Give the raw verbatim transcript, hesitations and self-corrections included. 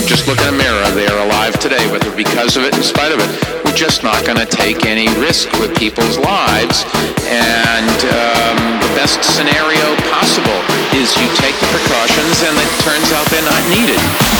just look in a mirror. They are alive today, whether because of it, in spite of it. We're just not going to take any risk with people's lives. And um, the best scenario possible is you take the precautions and it turns out they're not needed.